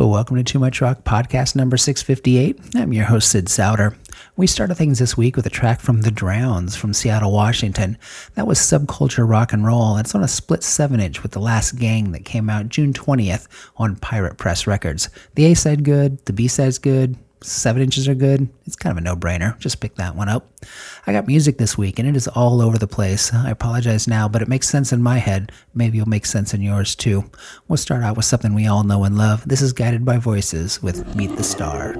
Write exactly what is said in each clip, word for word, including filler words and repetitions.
welcome to Too Much Rock podcast number six fifty-eight. I'm your host, Sid Souter. We started things this week with a track from The Drowns from Seattle, Washington. That was Subculture Rock and Roll. It's on a split seven inch with The Last Gang that came out June twentieth on Pirate Press Records. The A-side good, the B-side's good, seven inches are good. It's kind of a no-brainer. Just pick that one up. I got music this week, and it is all over the place. I apologize now, but it makes sense in my head. Maybe it'll make sense in yours, too. We'll start out with something we all know and love. This is Guided by Voices with Meet the Star.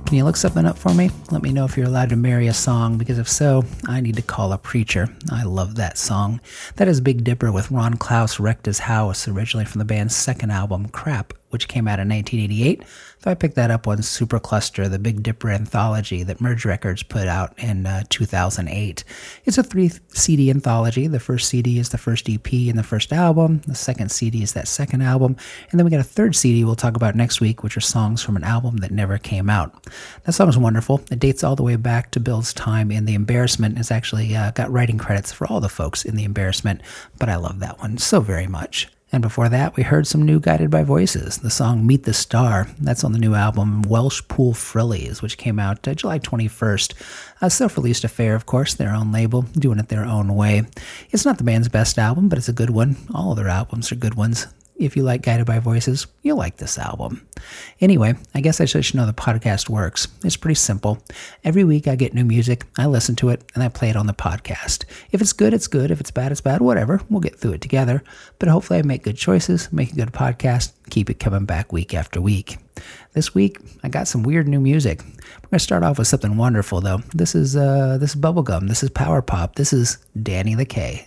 Can you look something up for me? Let me know if you're allowed to marry a song, because if so, I need to call a preacher. I love that song. That is Big Dipper with Ron Klaus Wrecked His House, originally from the band's second album, Crap, which came out in nineteen eighty-eight. So I picked that up on Supercluster, the Big Dipper anthology that Merge Records put out in uh, two thousand eight. It's a three C D anthology. The first C D is the first E P and the first album. The second C D is that second album. And then we got a third C D we'll talk about next week, which are songs from an album that never came out. That song is wonderful. It dates all the way back to Bill's time in The Embarrassment. It's actually uh, got writing credits for all the folks in The Embarrassment, but I love that one so very much. And before that, we heard some new Guided by Voices, the song Meet the Star. That's on the new album Welsh Pool Frillies, which came out uh, July twenty-first. A self-released affair, of course, their own label, doing it their own way. It's not the band's best album, but it's a good one. All of their albums are good ones. If you like Guided by Voices, you'll like this album. Anyway, I guess I should know the podcast works. It's pretty simple. Every week I get new music, I listen to it, and I play it on the podcast. If it's good, it's good. If it's bad, it's bad. Whatever. We'll get through it together. But hopefully I make good choices, make a good podcast, keep it coming back week after week. This week, I got some weird new music. We're going to start off with something wonderful, though. This is, uh, this is bubblegum. This is power pop. This is Danny the K.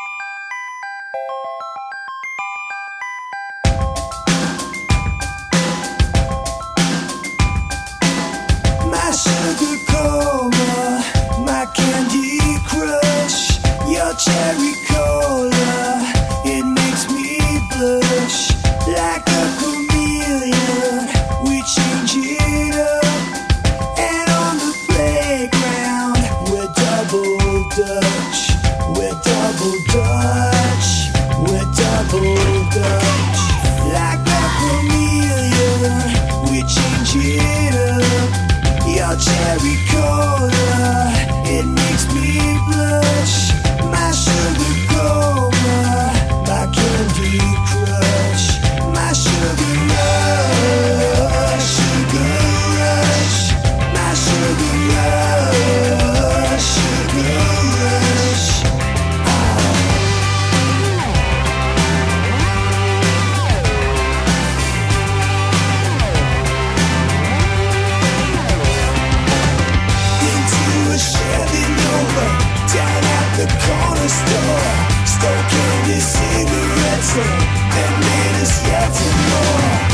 Cherry cola, it makes me blush like a chameleon. We change it up, and on the playground we're double dutch, we're double dutch, we're double dutch. Like a chameleon, we change it up. Your cherry cola, it makes me blush. My sugar coma, my candy crush, my sugar rush, sugar rush, my sugar rush, sugar rush. Oh. Into a Chevy Nova, down at the corner store, stole candy, cigarettes, and made us yet for more.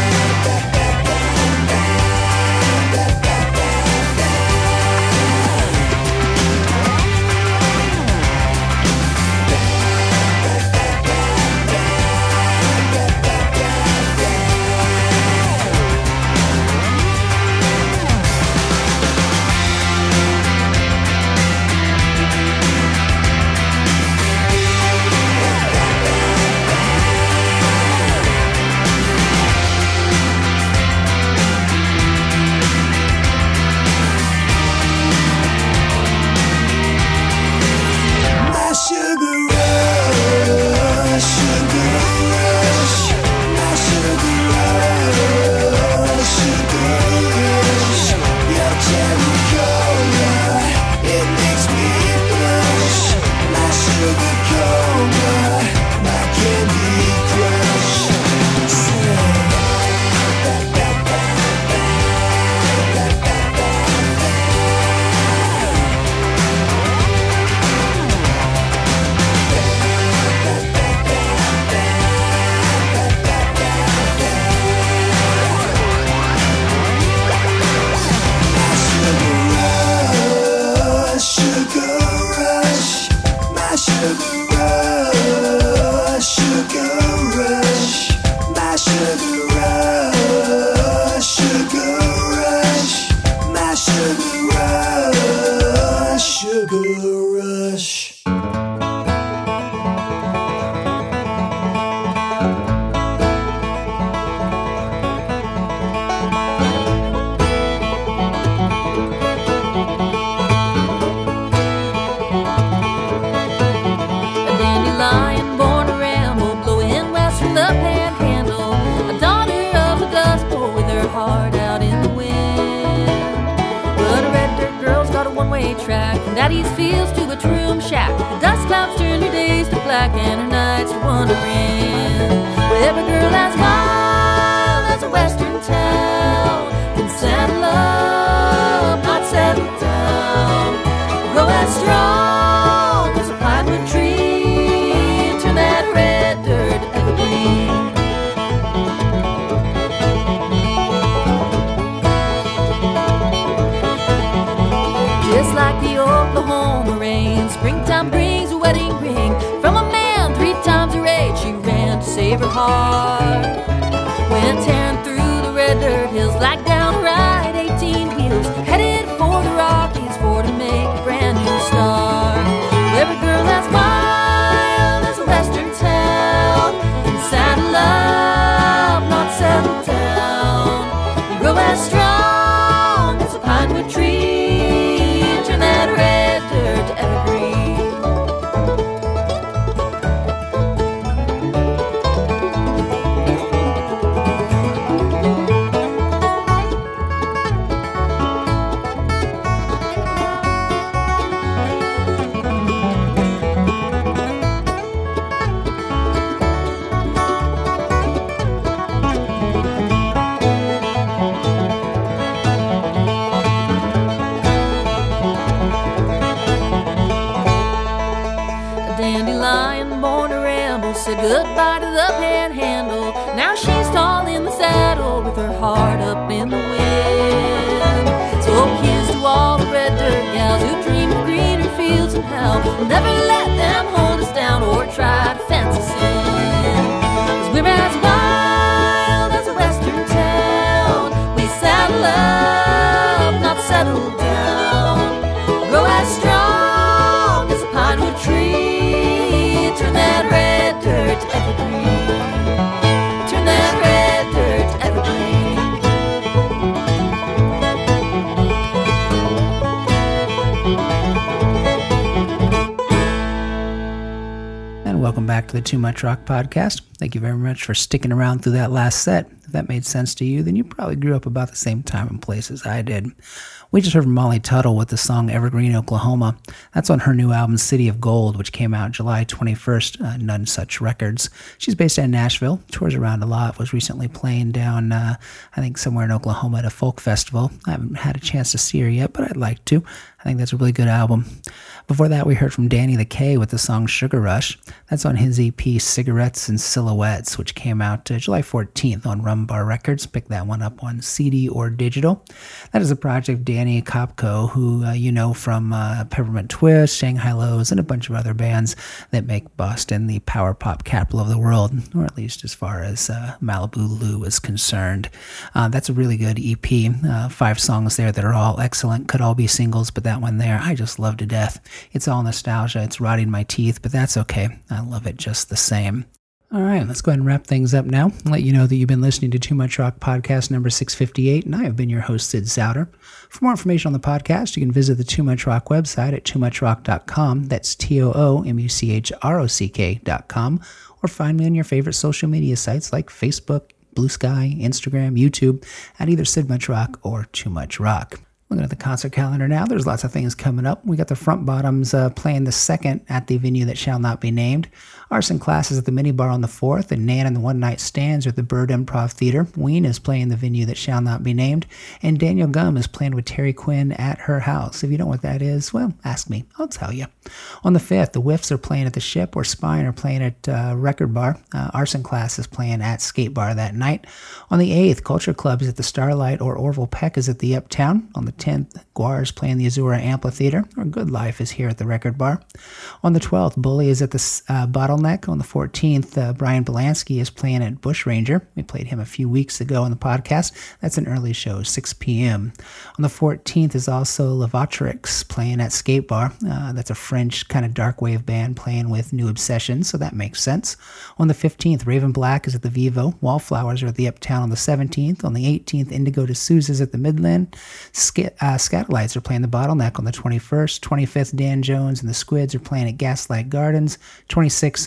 Daddy's fields to a room shack. The dust clouds turn her days to black and her nights to wandering. Where every girl as wild as a western town can settle love. as strong as a pine tree. Turn that red dirt evergreen. Just like the Oklahoma rain, springtime brings a wedding ring. From a man three times her age, she ran to save her heart. Went tearing through the red dirt hills like downright eighteen wheels, headed for the Rockies for to make a brand new start. Every girl as wild as a western town, inside of love, not settled down. You grow as strong as a pinewood tree. Turn that red dirt to evergreen. Dandelion born to ramble, said goodbye to the panhandle. Now she's tall in the saddle with her heart up in the wind. So here's to all the red dirt gals who dream of greener fields and hell. We'll never let them hold us down or try to fence us in. 'Cause we're as wild as a western town. We saddle up, not settle down. Grow as strong as a pinewood tree. Turn that red dirt to evergreen. Turn that red dirt to evergreen. And welcome back to the Too Much Rock podcast. Thank you very much for sticking around through that last set. If that made sense to you, then you probably grew up about the same time and place as I did. We just heard from Molly Tuttle with the song Evergreen, Oklahoma. That's on her new album City of Gold, which came out July twenty-first, uh, None Such Records. She's based in Nashville, tours around a lot, was recently playing down, uh, I think, somewhere in Oklahoma at a folk festival. I haven't had a chance to see her yet, but I'd like to. I think that's a really good album. Before that, we heard from Danny the K with the song Sugar Rush. That's on his E P Cigarettes and Silhouettes, which came out uh, July fourteenth on Rum Bar Records. Pick that one up on C D or digital. That is a project Danny Kopko, who uh, you know from uh, Peppermint Twist, Shanghai Lows, and a bunch of other bands that make Boston the power pop capital of the world, or at least as far as uh, Malibu Lou is concerned. Uh, that's a really good E P. Uh, five songs there that are all excellent. Could all be singles, but that one there, I just love to death. It's all nostalgia. It's rotting my teeth, but that's okay. I love it just the same. All right, let's go ahead and wrap things up now and let you know that you've been listening to Too Much Rock podcast number six fifty-eight, and I have been your host, Sid Souter. For more information on the podcast, you can visit the Too Much Rock website at too much rock dot com. That's T O O M U C H R O C K dot com, or find me on your favorite social media sites like Facebook, Blue Sky, Instagram, YouTube, at either Sid Much Rock or Too Much Rock. Looking at the concert calendar now, there's lots of things coming up. We got the Front Bottoms uh, playing the second at the venue that shall not be named. Arson Classes at the Mini Bar on the fourth, and Nan and the One Night Stands at the Bird Improv Theater. Ween is playing the venue that shall not be named, and Daniel Gum is playing with Terry Quinn at her house. If you don't know what that is, well, ask me. I'll tell you. On the fifth, the Whiffs are playing at the Ship, or Spine are playing at uh, Record Bar. Uh, Arson Class is playing at Skate Bar that night. On the eighth, Culture Club is at the Starlight, or Orville Peck is at the Uptown. On the tenth, Guar is playing the Azura Amphitheater, or Good Life is here at the Record Bar. On the twelfth, Bully is at the uh, Bottleneck. On the fourteenth, uh, Brian Belansky is playing at Bush Ranger. We played him a few weeks ago on the podcast. That's an early show, six p.m. On the fourteenth is also Lavatrix playing at Skate Bar. Uh, that's a French kind of dark wave band playing with New Obsession, so that makes sense. On the fifteenth, Raven Black is at the Vivo. Wallflowers are at the Uptown on the seventeenth. On the eighteenth, Indigo de Souza is at the Midland. Sk- uh, Scatolites are playing the Bottleneck on the twenty-first. twenty-fifth, Dan Jones and the Squids are playing at Gaslight Gardens. twenty-sixth,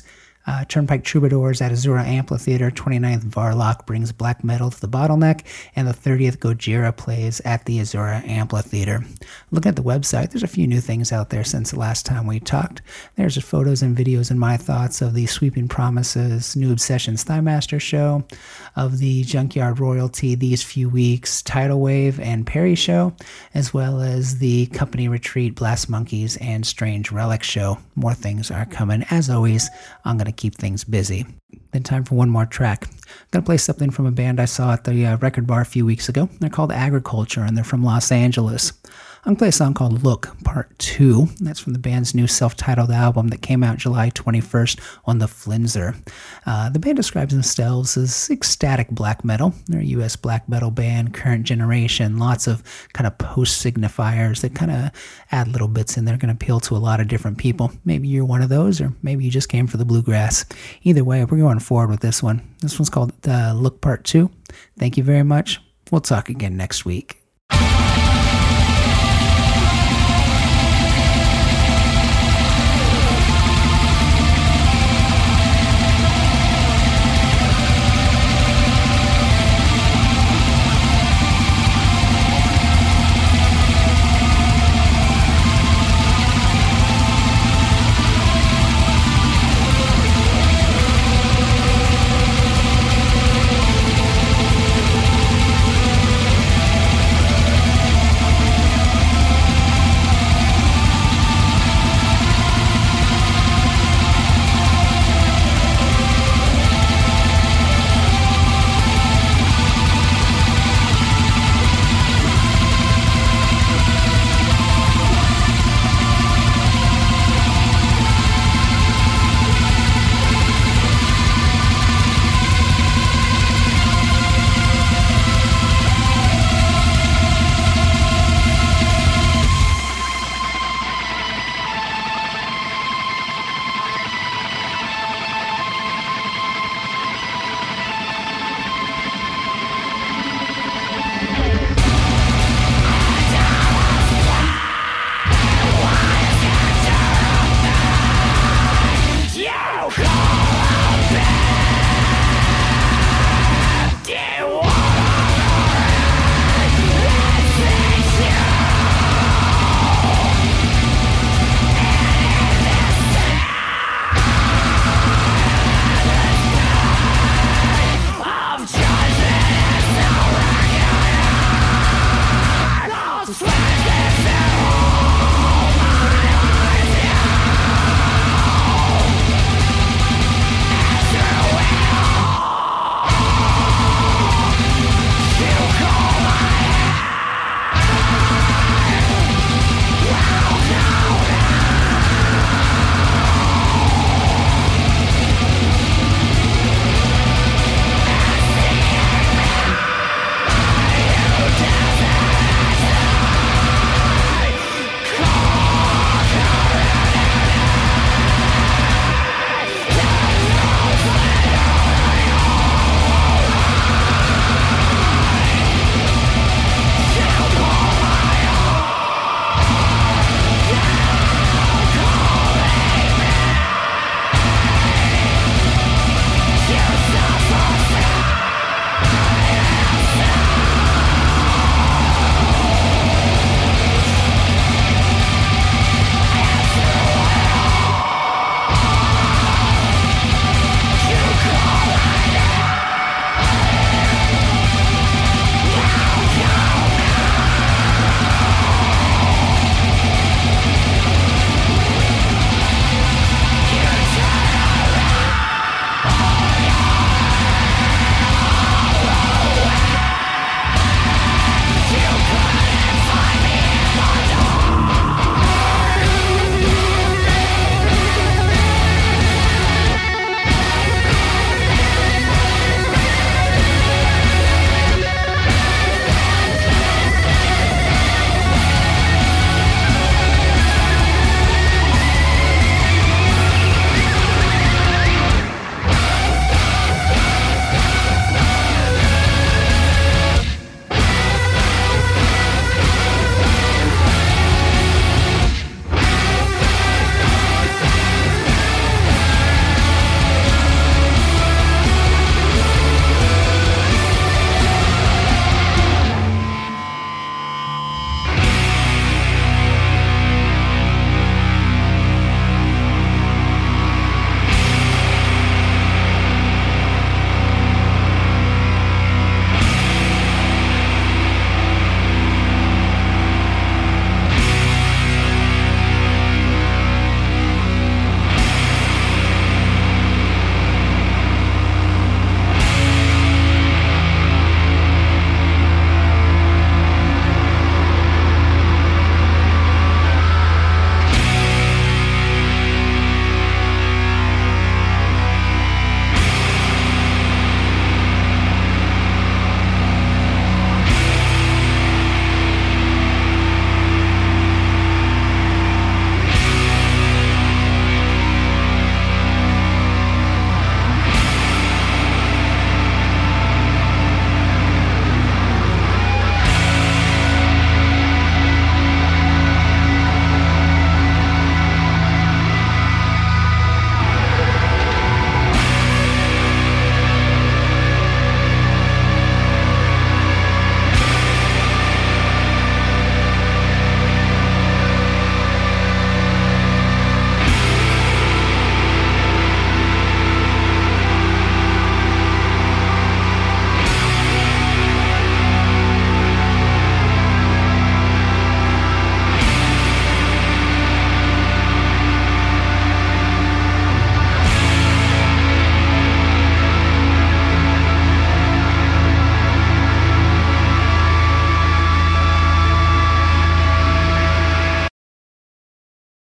Uh, Turnpike Troubadours at Azura Amphitheater. twenty-ninth Varlock brings black metal to the Bottleneck. And the thirtieth Gojira plays at the Azura Amphitheater. Looking at the website, there's a few new things out there since the last time we talked. There's photos and videos and my thoughts of the Sweeping Promises New Obsessions Thighmaster show, of the Junkyard Royalty These Few Weeks Tidal Wave and Perry show, as well as the Company Retreat Blast Monkeys and Strange Relic show. More things are coming. As always, I'm going to keep things busy. Then time for one more track. I'm going to play something from a band I saw at the uh, record bar a few weeks ago. They're called Agriculture, and they're from Los Angeles. I'm going to play a song called Look, Part two. That's from the band's new self-titled album that came out July twenty-first on the Flinzer. Uh, the band describes themselves as ecstatic black metal. They're a U S black metal band, current generation, lots of kind of post-signifiers that kind of add little bits in there, going to appeal to a lot of different people. Maybe you're one of those, or maybe you just came for the bluegrass. Either way, we're going forward with this one. This one's called uh, Look, Part two. Thank you very much. We'll talk again next week.